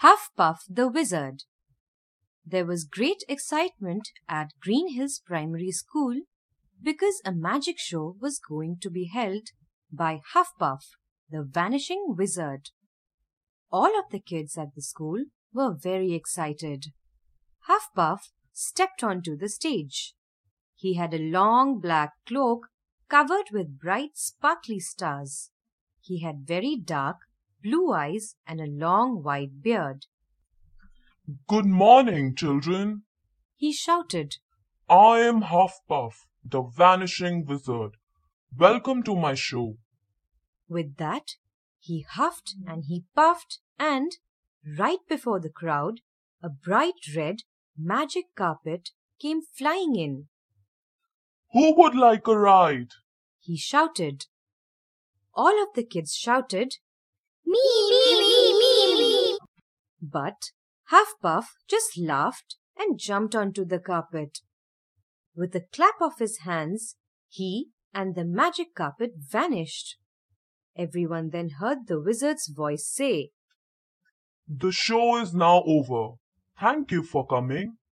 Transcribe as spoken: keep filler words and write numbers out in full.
Huff-Puff the Wizard. There was great excitement at Green Hills Primary School because a magic show was going to be held by Huff-Puff, the Vanishing Wizard. All of the kids at the school were very excited. Huff-Puff stepped onto the stage. He had a long black cloak covered with bright sparkly stars. He had very dark blue eyes and a long white beard. Good morning, children, he shouted. I am Huff-Puff, the Vanishing Wizard. Welcome to my show. With that, he huffed and he puffed, and right before the crowd, a bright red magic carpet came flying in. Who would like a ride? He shouted. All of the kids shouted, Me, me, me, me, me. But Huff-Puff just laughed and jumped onto the carpet. With a clap of his hands, he and the magic carpet vanished. Everyone then heard the wizard's voice say, The show is now over. Thank you for coming.